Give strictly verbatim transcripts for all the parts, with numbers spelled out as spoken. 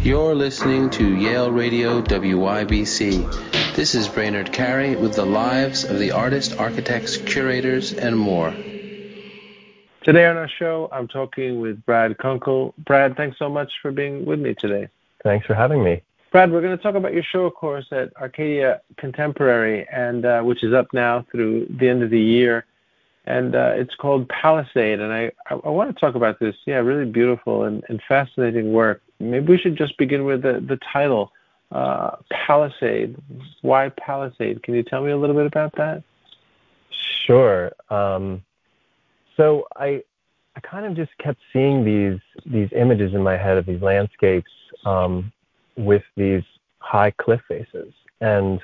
You're listening to Yale Radio W Y B C. This is Brainerd Carey with the lives of the artists, architects, curators, and more. Today on our show, I'm talking with Brad Kunkel. Brad, thanks so much for being with me today. Thanks for having me. Brad, we're going to talk about your show, of course, at Arcadia Contemporary, and uh, which is up now through the end of the year. And uh, it's called Palisade, and I, I, I want to talk about this, yeah, really beautiful and, and fascinating work. Maybe we should just begin with the, the title, uh, Palisade. Why Palisade? Can you tell me a little bit about that? Sure. Um, so I I kind of just kept seeing these these images in my head of these landscapes um, with these high cliff faces. And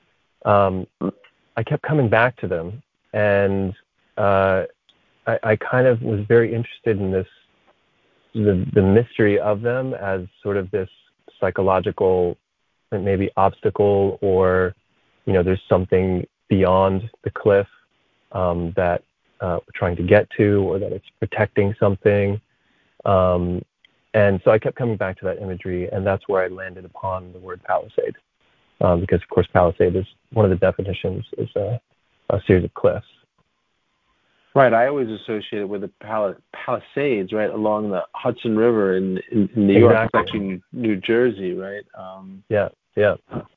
um, I kept coming back to them. And uh, I, I kind of was very interested in this, the, the mystery of them as sort of this psychological, maybe obstacle, or, you know, there's something beyond the cliff um, that uh, we're trying to get to, or that it's protecting something. Um, and so I kept coming back to that imagery, and that's where I landed upon the word palisade. Um, because, of course, palisade is one of the definitions is a, a series of cliffs. Right, I always associate it with the Pal- Palisades, right, along the Hudson River in, in, in New York. Exactly. It's actually New, New Jersey, right? Um, yeah, yeah.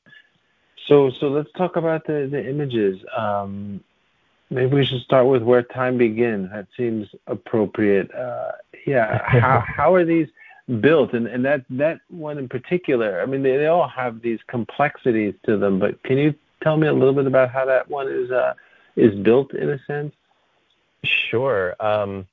So, so let's talk about the, the images. Um, maybe we should start with where time begins. That seems appropriate. Uh, yeah, how how are these built? And, and that, that one in particular, I mean, they, they all have these complexities to them, but can you tell me a little bit about how that one is uh, is built in a sense? Sure. Um,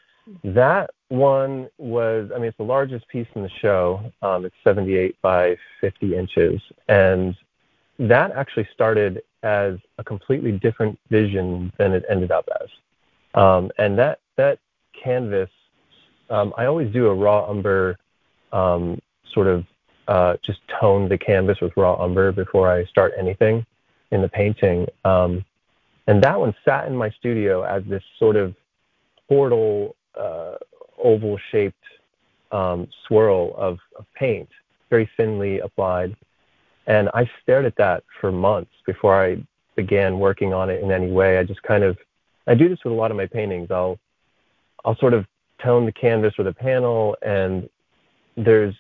that one was, I mean, it's the largest piece in the show. Um, it's seventy-eight by fifty inches. And that actually started as a completely different vision than it ended up as. Um, and that, that canvas, um, I always do a raw umber, um, sort of uh, just tone the canvas with raw umber before I start anything in the painting. Um, And that one sat in my studio as this sort of portal, uh, oval-shaped um, swirl of, of paint, very thinly applied. And I stared at that for months before I began working on it in any way. I just kind of, I do this with a lot of my paintings. I'll, I'll sort of tone the canvas with a panel, and there's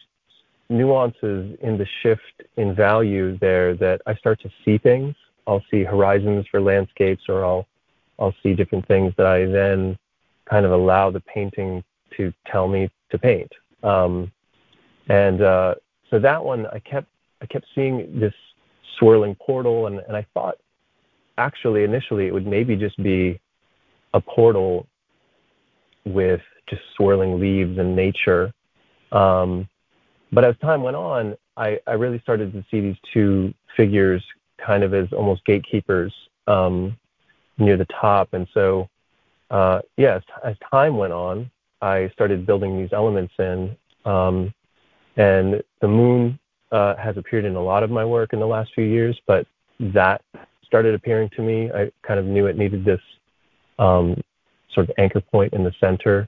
nuances in the shift in value there that I start to see things. I'll see horizons for landscapes, or I'll I'll see different things that I then kind of allow the painting to tell me to paint. Um, and uh, so that one, I kept I kept seeing this swirling portal, and, and I thought actually initially it would maybe just be a portal with just swirling leaves and nature. Um, but as time went on, I, I really started to see these two figures kind of as almost gatekeepers um, near the top. And so, uh, yes, as time went on, I started building these elements in. Um, and the moon uh, has appeared in a lot of my work in the last few years, but that started appearing to me. I kind of knew it needed this um, sort of anchor point in the center.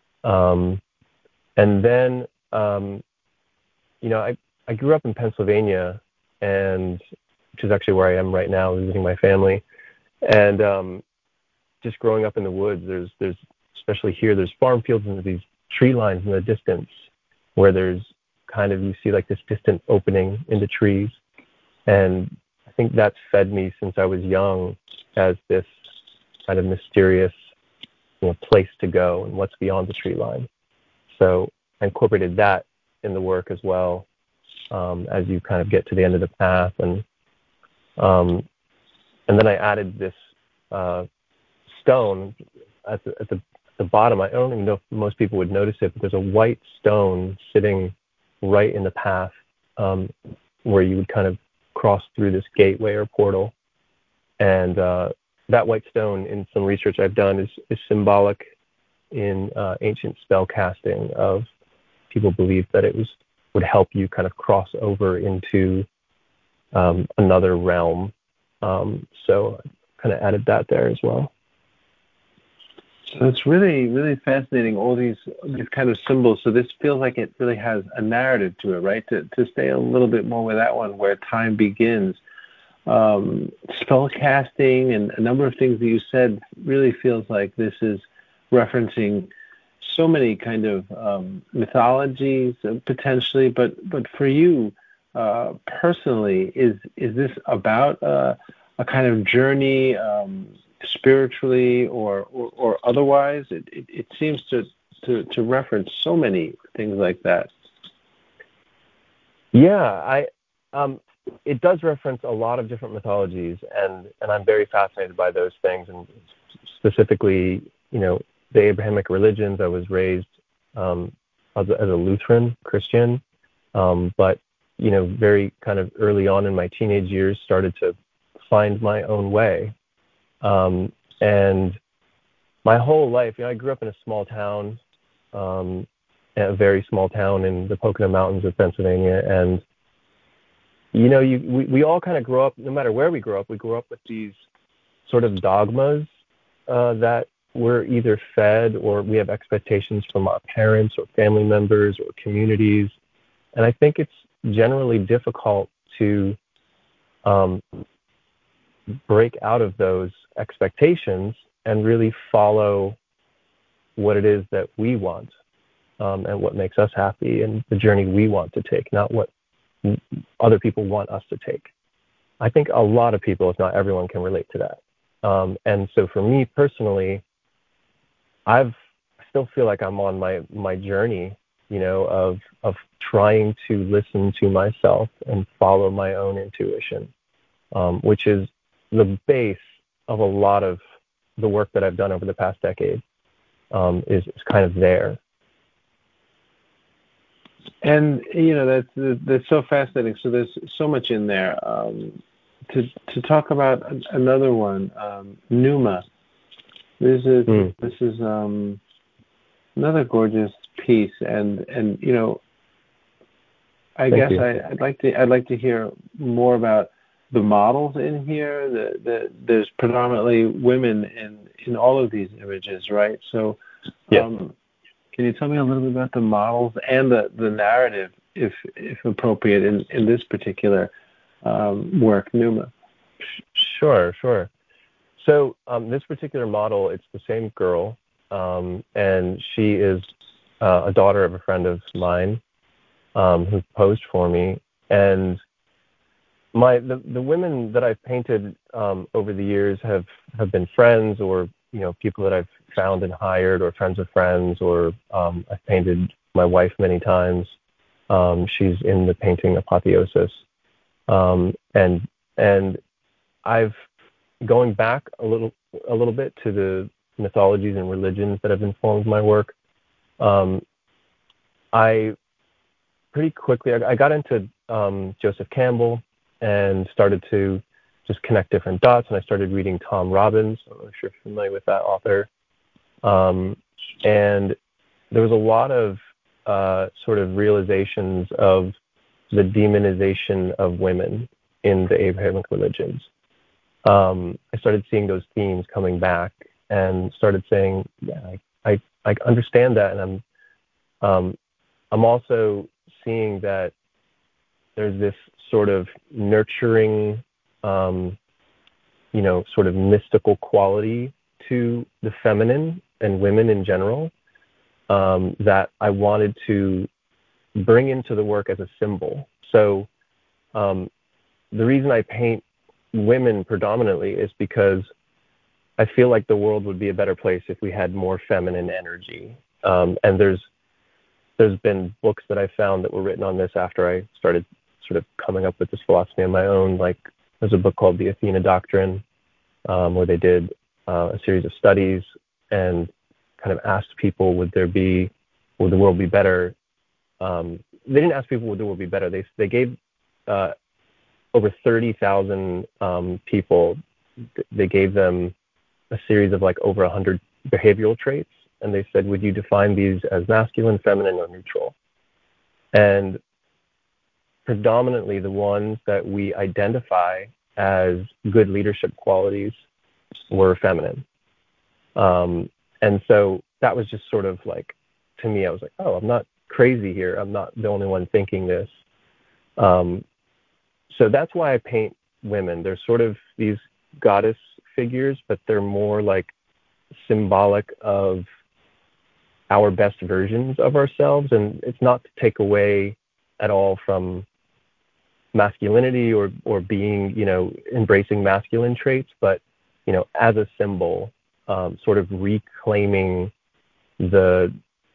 Um, and then, um, you know, I, I grew up in Pennsylvania, and which is actually where I am right now, visiting my family. And um, just growing up in the woods, there's, there's especially here, there's farm fields and these tree lines in the distance where there's kind of, you see like this distant opening into trees. And I think that's fed me since I was young as this kind of mysterious, you know, place to go and what's beyond the tree line. So I incorporated that in the work as well, um, as you kind of get to the end of the path. And Um, and then I added this uh, stone at the, at the the bottom. I don't even know if most people would notice it, but there's a white stone sitting right in the path um, where you would kind of cross through this gateway or portal. And uh, that white stone, in some research I've done, is, is symbolic in uh, ancient spell casting. Of people believed that it was would help you kind of cross over into um, another realm. Um, so I kind of added that there as well. So it's really, really fascinating, all these these kind of symbols. So this feels like it really has a narrative to it, right? To to stay a little bit more with that one, where time begins. Um, spell casting and a number of things that you said really feels like this is referencing so many kind of um, mythologies uh, potentially. But but for you uh, personally, is is this about uh, a kind of journey? Um, spiritually or, or, or otherwise? It, it, it seems to, to, to reference so many things like that. Yeah, I um, it does reference a lot of different mythologies, and, and I'm very fascinated by those things, and specifically, you know, the Abrahamic religions. I was raised um, as, a, as a Lutheran Christian, um, but, you know, very kind of early on in my teenage years started to find my own way. Um, and my whole life, you know, I grew up in a small town, um, a very small town in the Pocono Mountains of Pennsylvania. And, you know, you, we, we all kind of grow up, no matter where we grow up, we grow up with these sort of dogmas uh, that we're either fed or we have expectations from our parents or family members or communities. And I think it's generally difficult to um, break out of those expectations and really follow what it is that we want um, and what makes us happy and the journey we want to take, not what other people want us to take. I think a lot of people, if not everyone, can relate to that. Um, and so for me personally, I've I still feel like I'm on my, my journey, you know, of of trying to listen to myself and follow my own intuition, um, which is the base of a lot of the work that I've done over the past decade, um, is, is kind of there. And, you know, that's, that's so fascinating. So there's so much in there. Um, to, to talk about another one, um, Pneuma. This is, mm. this is um, another gorgeous piece. And, and you know, I Thank guess I, I'd like to I'd like to hear more about the models in here. The, the, there's predominantly women in, in all of these images, right? So yeah. um, can you tell me a little bit about the models and the, the narrative, if if appropriate, in, in this particular um, work, Pneuma? Sure, sure. So um, this particular model, it's the same girl, um, and she is uh, a daughter of a friend of mine um, who posed for me. And My the, the women that I've painted um, over the years have, have been friends or, you know, people that I've found and hired or friends of friends, or um, I've painted my wife many times. Um, she's in the painting Apotheosis. Um, and and I've going back a little a little bit to the mythologies and religions that have informed my work. Um, I pretty quickly I, I got into um, Joseph Campbell and started to just connect different dots. And I started reading Tom Robbins. I don't know if you're familiar with that author. Um, and there was a lot of uh, sort of realizations of the demonization of women in the Abrahamic religions. Um, I started seeing those themes coming back and started saying, yeah, I, I, I understand that. And I'm, um, I'm also seeing that there's this sort of nurturing, um, you know, sort of mystical quality to the feminine and women in general, um, that I wanted to bring into the work as a symbol. So um, the reason I paint women predominantly is because I feel like the world would be a better place if we had more feminine energy. Um, and there's there's been books that I found that were written on this after I started sort of coming up with this philosophy on my own. Like there's a book called The Athena Doctrine, um, where they did uh, a series of studies and kind of asked people, would there be, would the world be better? Um, they didn't ask people would the world be better. They they gave uh, over thirty thousand um, people, they gave them a series of like over one hundred behavioral traits. And they said, would you define these as masculine, feminine, or neutral? And predominantly the ones that we identify as good leadership qualities were feminine. Um, and so that was just sort of like, to me, I was like, oh, I'm not crazy here. I'm not the only one thinking this. Um, so that's why I paint women. They're sort of these goddess figures, but they're more like symbolic of our best versions of ourselves. And it's not to take away at all from masculinity or, or being, you know, embracing masculine traits, but, you know, as a symbol, um, sort of reclaiming the,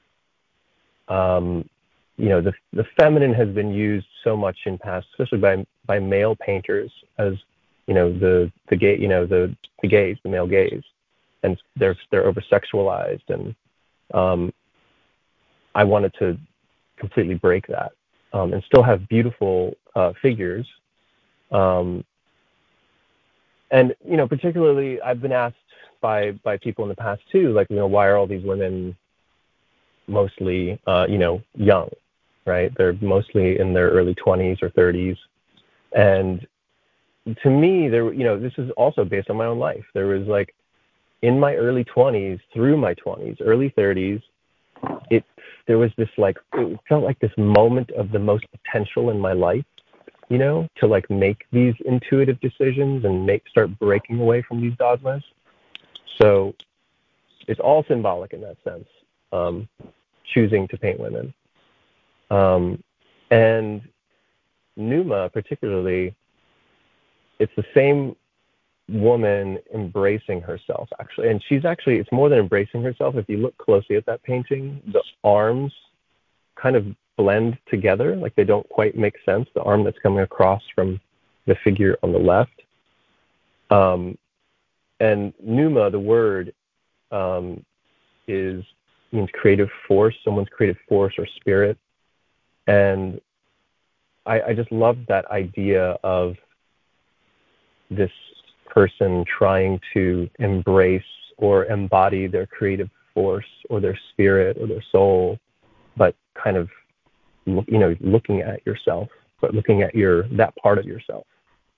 um, you know, the the feminine has been used so much in past, especially by by male painters, as, you know, the the gay, you know, the the gaze, the male gaze, and they're they're over sexualized, and um, I wanted to completely break that, um, and still have beautiful uh, figures, um, and you know, particularly I've been asked by by people in the past too, like, you know, why are all these women mostly, uh, you know, young, right? They're mostly in their early twenties or thirties. And to me, there, you know, this is also based on my own life. There was like, in my early twenties, through my twenties, early thirties, it, there was this like, it felt like this moment of the most potential in my life, you know, to like make these intuitive decisions and make, start breaking away from these dogmas. So it's all symbolic in that sense. Um, choosing to paint women. Um, and Numa, particularly, it's the same woman embracing herself, actually. And she's actually, it's more than embracing herself. If you look closely at that painting, the arms kind of blend together, like they don't quite make sense. The arm that's coming across from the figure on the left. Um, and Numa, the word, um, is means creative force, someone's creative force or spirit. And I, I just love that idea of this person trying to embrace or embody their creative force or their spirit or their soul, but kind of, you know, looking at yourself, but looking at your, that part of yourself.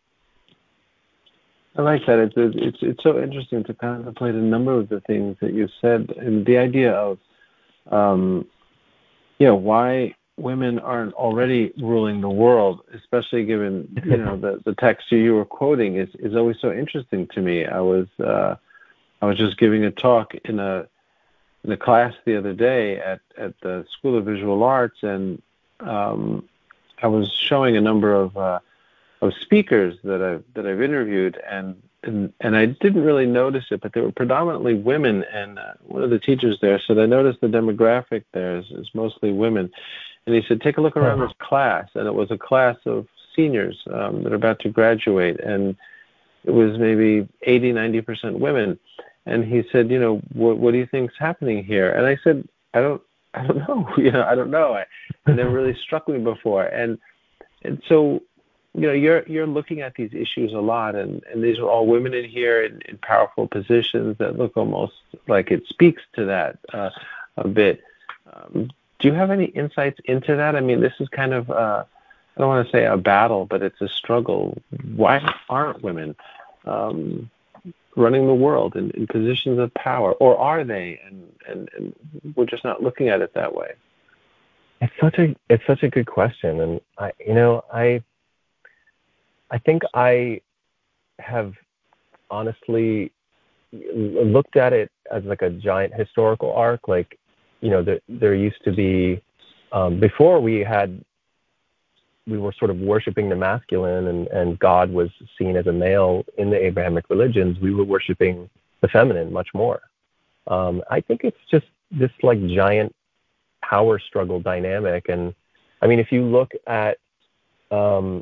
I like that. It's, it's it's so interesting to contemplate a number of the things that you said, and the idea of, um, you know, why women aren't already ruling the world, especially given, you know, the, the text you were quoting is, is always so interesting to me. I was uh, I was just giving a talk in a in a class the other day at, at the School of Visual Arts, and um, I was showing a number of uh, of speakers that I've that I've interviewed, and and and I didn't really notice it, but they were predominantly women. And uh, one of the teachers there said, "I noticed the demographic there is, is mostly women." And he said, "Take a look around this class," and it was a class of seniors um, that are about to graduate, and it was maybe eighty, ninety percent women. And he said, "You know, what what do you think's happening here?" And I said, "I don't I don't know. you know, I don't know. I, it never really struck me before." And and so, you know, you're you're looking at these issues a lot, and, and these are all women in here in, in powerful positions that look almost like it speaks to that uh, a bit. Um, do you have any insights into that? I mean, this is kind of, uh, I don't want to say a battle, but it's a struggle. Why aren't women um, running the world in, in positions of power, or are they? And, and, and we're just not looking at it that way. It's such a it's such a good question, and I you know I. I think I have honestly looked at it as like a giant historical arc. Like, you know, there, there used to be, um, before we had, we were sort of worshiping the masculine, and, and God was seen as a male in the Abrahamic religions, we were worshiping the feminine much more. Um, I think it's just this like giant power struggle dynamic. And I mean, if you look at, um,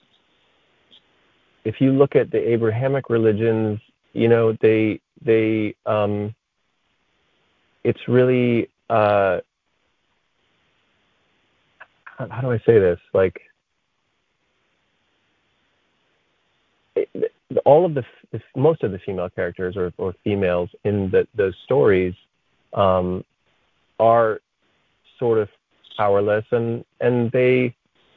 if you look at the Abrahamic religions, you know, they, they, um, it's really, uh, how, how do I say this? Like, it, all of the, the, most of the female characters or, or females in the, those stories um, are sort of powerless, and, and they,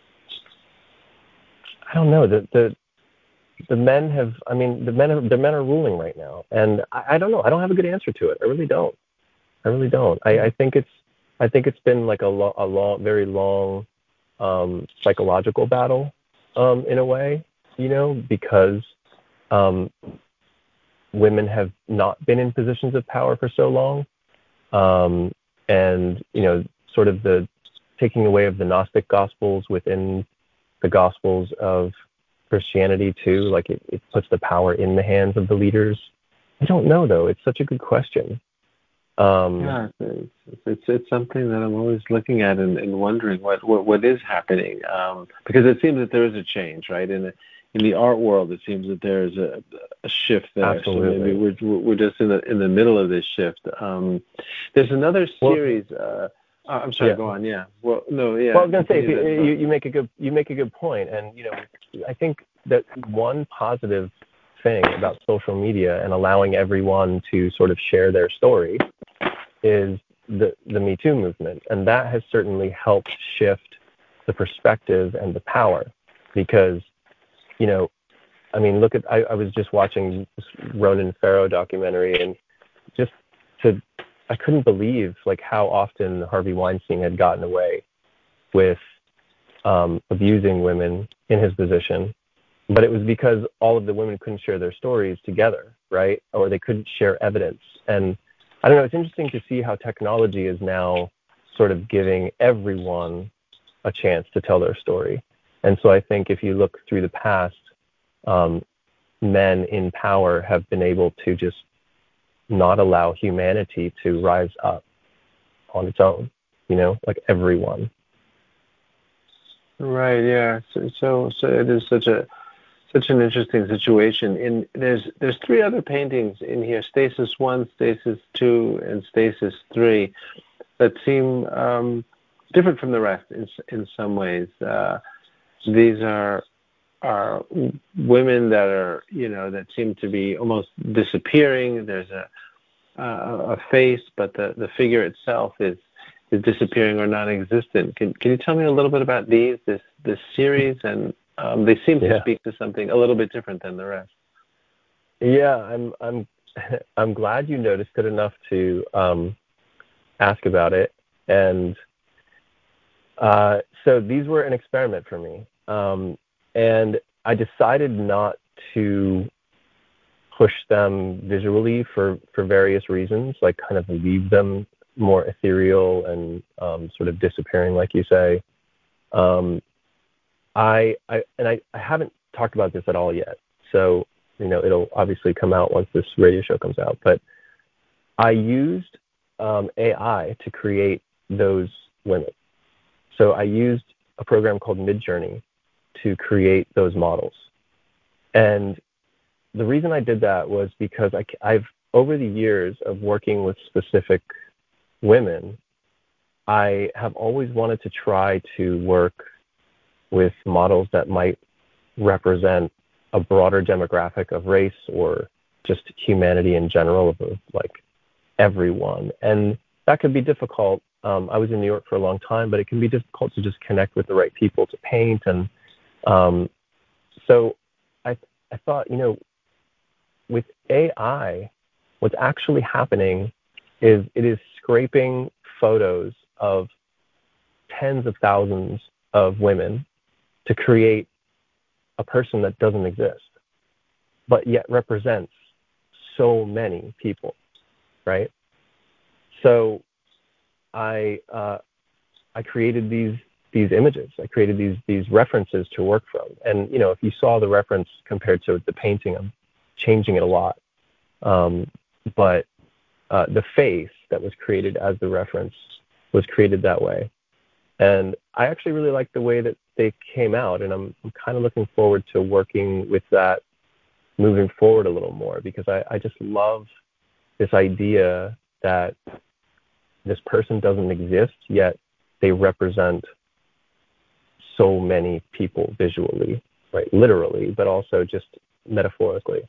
I don't know, the, the, the men have, I mean, the men are, the men are ruling right now. And I, I don't know, I don't have a good answer to it. I really don't. I really don't. I, I think it's I think it's been like a, lo- a long, very long um, psychological battle um, in a way, you know, because um, women have not been in positions of power for so long, um, and you know, sort of the taking away of the Gnostic Gospels within the Gospels of Christianity too. Like it, it puts the power in the hands of the leaders. I don't know though. It's such a good question. Um, Yeah, it's, it's it's something that I'm always looking at and, and wondering what, what, what is happening. Um, because it seems that there is a change, right? In the in the art world, it seems that there is a, a shift there. Absolutely. So maybe we're we're just in the in the middle of this shift. Um, there's another series. Well, uh, uh, I'm sorry. Yeah. Go on. Yeah. Well, no. Yeah. Well, I was going to say you, you, you make a good you make a good point, and you know, I think that one positive thing about social media and allowing everyone to sort of share their story is the the Me Too movement, and that has certainly helped shift the perspective and the power, because you know, I mean, look at I, I was just watching this Ronan Farrow documentary, and just to I couldn't believe like how often Harvey Weinstein had gotten away with um, abusing women in his position, but it was because all of the women couldn't share their stories together, right? Or they couldn't share evidence. And I don't know, it's interesting to see how technology is now sort of giving everyone a chance to tell their story. And so I think if you look through the past, um, men in power have been able to just not allow humanity to rise up on its own, you know, like everyone. Right. Yeah. So, so, so it is such a such an interesting situation. In there's there's three other paintings in here: Stasis One, Stasis Two, and Stasis Three, that seem um, different from the rest in in some ways. Uh, these are are women that are you know that seem to be almost disappearing. There's a a, a face, but the, the figure itself is is disappearing or non-existent. Can can you tell me a little bit about these this this series? And um, they seem yeah. to speak to something a little bit different than the rest. Yeah, I'm I'm I'm glad you noticed it enough to um, ask about it. And uh, so these were an experiment for me, um, and I decided not to push them visually for for various reasons, like kind of leave them more ethereal and um, sort of disappearing, like you say. Um, I, I and I, I haven't talked about this at all yet, so you know it'll obviously come out once this radio show comes out. But I used um, A I to create those women. So I used a program called Midjourney to create those models, and the reason I did that was because I, I've over the years of working with specific women, I have always wanted to try to work with models that might represent a broader demographic of race or just humanity in general, of like everyone. And that could be difficult. Um, I was in New York for a long time, but it can be difficult to just connect with the right people to paint. And um, so I, I thought, you know, with A I, what's actually happening is it is scraping photos of tens of thousands of women to create a person that doesn't exist, but yet represents so many people, right? So I uh, I created these these images. I created these these references to work from. And you know, if you saw the reference compared to the painting, I'm changing it a lot. Um, but uh, the face that was created as the reference was created that way. And I actually really like the way that they came out, and I'm, I'm kind of looking forward to working with that moving forward a little more, because I, I just love this idea that this person doesn't exist, yet they represent so many people visually, right? Literally, but also just metaphorically.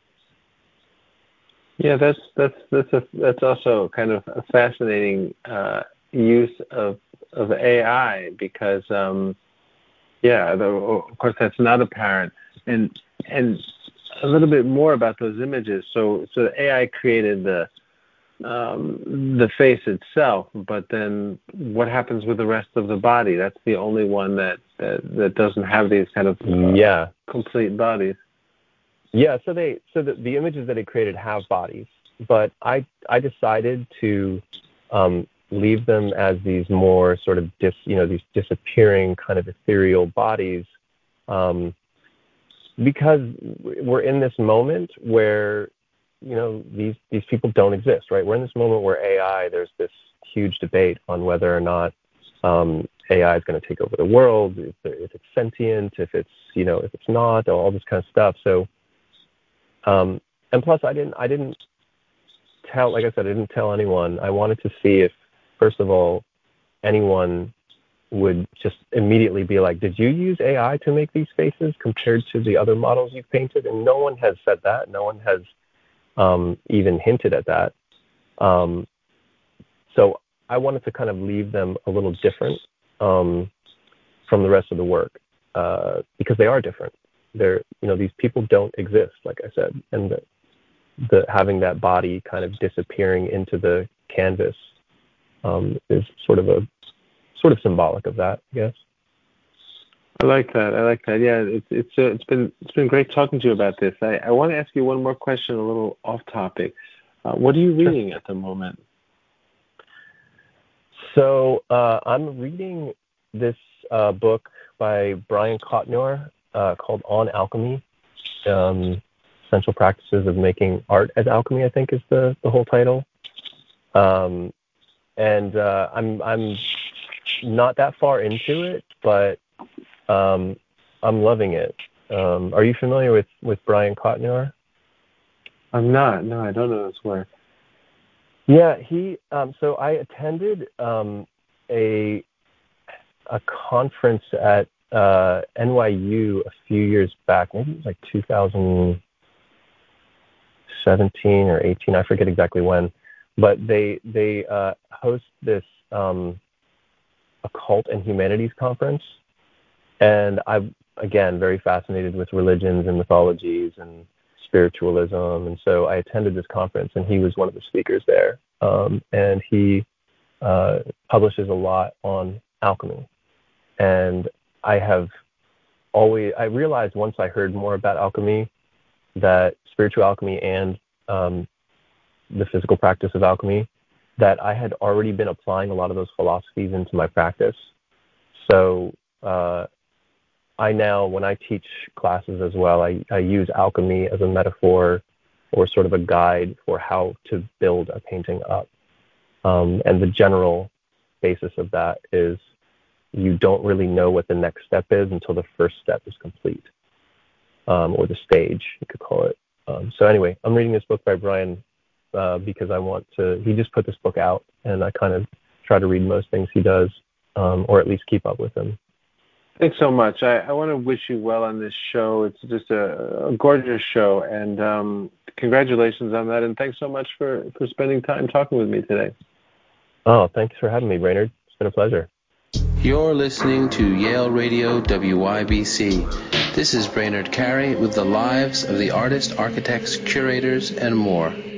Yeah, that's that's that's a, that's also kind of a fascinating uh, use of of A I, because um, yeah, the, of course that's not apparent. And and a little bit more about those images. So so the A I created the um, the face itself, but then what happens with the rest of the body? That's the only one that that, that doesn't have these kind of uh, yeah complete bodies. Yeah, so they so the, the images that he created have bodies, but I I decided to um, leave them as these more sort of dis you know these disappearing kind of ethereal bodies, um, because we're in this moment where you know these these people don't exist, right? We're in this moment where A I, there's this huge debate on whether or not um, A I is going to take over the world, if, if it's sentient, if it's you know if it's not, all this kind of stuff. So. Um, and plus, I didn't, I didn't tell, like I said, I didn't tell anyone. I wanted to see if, first of all, anyone would just immediately be like, did you use A I to make these faces compared to the other models you've painted? And no one has said that. No one has um, even hinted at that. Um, so I wanted to kind of leave them a little different um, from the rest of the work uh, because they are different. They're, you know, these people don't exist, like I said, and the, the having that body kind of disappearing into the canvas um, is sort of a sort of symbolic of that, I guess. I like that. I like that. Yeah, it's it's uh, it's been it's been great talking to you about this. I, I want to ask you one more question, a little off topic. Uh, what are you reading sure. at the moment? So uh, I'm reading this uh, book by Brian Cotnoir. Uh, called On Alchemy, um, Essential Practices of Making Art as Alchemy, I think is the, the whole title. Um, and uh, I'm I'm not that far into it, but um, I'm loving it. Um, are you familiar with, with Brian Cotnoir? I'm not. No, I don't know his work. Yeah, he. Um, so I attended um, a a conference at Uh, N Y U a few years back, maybe it was like two thousand seventeen or eighteen, I forget exactly when, but they they uh, host this um, occult and humanities conference, and I'm again very fascinated with religions and mythologies and spiritualism, and so I attended this conference, and he was one of the speakers there, um, and he uh, publishes a lot on alchemy, and I have always, I realized once I heard more about alchemy that spiritual alchemy and um, the physical practice of alchemy, that I had already been applying a lot of those philosophies into my practice. So uh, I now, when I teach classes as well, I, I use alchemy as a metaphor or sort of a guide for how to build a painting up. Um, and the general basis of that is you don't really know what the next step is until the first step is complete, um, or the stage, you could call it. Um, so anyway, I'm reading this book by Brian uh, because I want to, he just put this book out, and I kind of try to read most things he does, um, or at least keep up with him. Thanks so much. I, I want to wish you well on this show. It's just a, a gorgeous show, and um, congratulations on that, and thanks so much for, for spending time talking with me today. Oh, thanks for having me, Brainerd. It's been a pleasure. You're listening to Yale Radio W Y B C. This is Brainerd Carey with the lives of the artists, architects, curators, and more.